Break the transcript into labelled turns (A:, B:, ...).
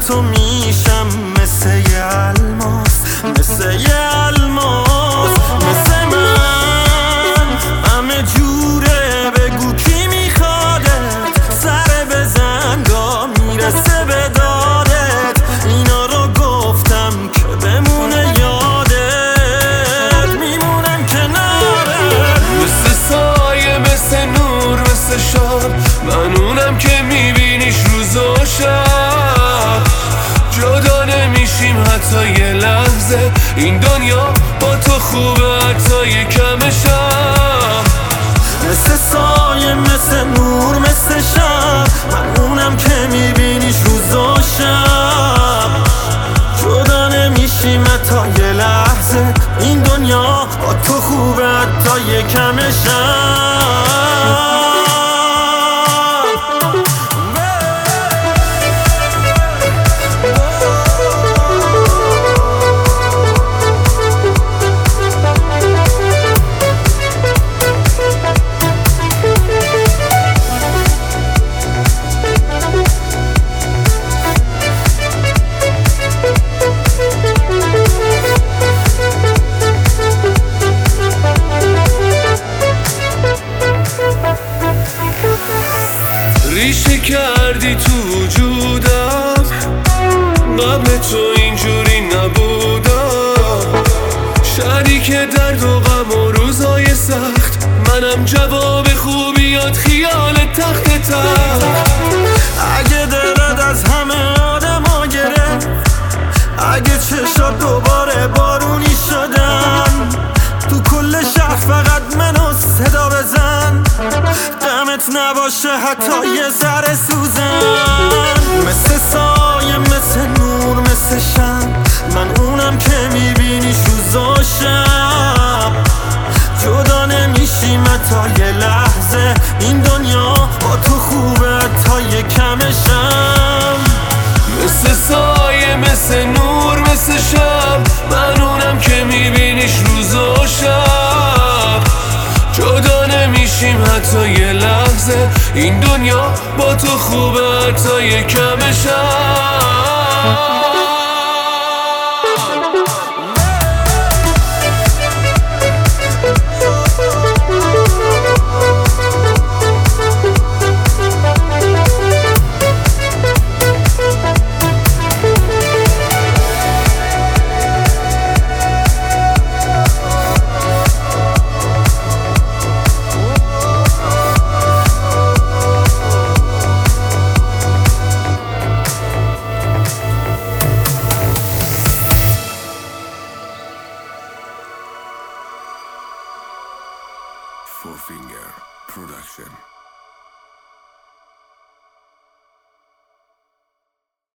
A: تو میشم مثل یه الماس، مثل یه الماس، مثل من همه جوره. بگو کی میخوادت، سر بزن تا میرسه به دادت. اینا رو گفتم که بمونه یادت، میمونم کنارت.
B: مثل سایه، مثل نور، مثل شب، من اونم که میبینیش روز و شب. جدا نمیشیم حتی یه لحظه، این دنیا با تو خوبه حتی یه کم شب.
A: مثل سایه، مثل نور، مثل شب، من اونم که میبینیش روز و شب. جدا نمیشیم حتی یه لحظه، این دنیا با تو خوبه حتی یه کم شب.
B: ریشه کردی تو وجودم، قبل تو اینجوری نبودم. شریک درد و غم و روزای سخت، منم جواب خوبیات خیال تخت تخت.
A: اگه دلت از همه آدما گرفت، اگه چشات دوباره بارونی شدن، تو کل شهر فقط منو صدا بزن. غمت نباشه حتی یه ذره سوزن. مثل سایه، مثل نور، مثل شب، من اونم که میبینیش روز و شب. جدا نمیشیم حتی یه لحظه، این دنیا با تو خوبه حتی یه کم شب.
B: مثل سایه، مثل نور، مثل شب، من اونم که میبینیش روز و شب. جدا نمیشیم حتی یه لحظه، این دنیا با تو خوبه حتی یه کم شب.
C: Four Finger Production.